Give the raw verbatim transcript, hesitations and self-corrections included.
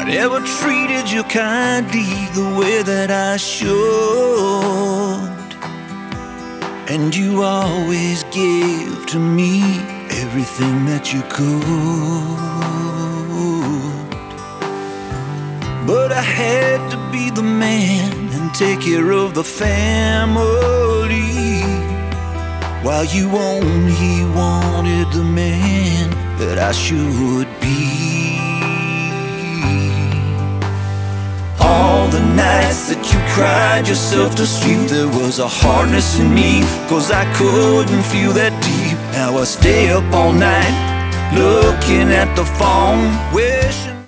I never treated you kindly the way that I should, and you always gave to me everything that you could. But I had to be the man and take care of the family, while you only wanted the man that I should be. All the nights that you cried yourself to sleep, there was a hardness in me, 'cause I couldn't feel that deep. Now I stay up all night looking at the phone, wishing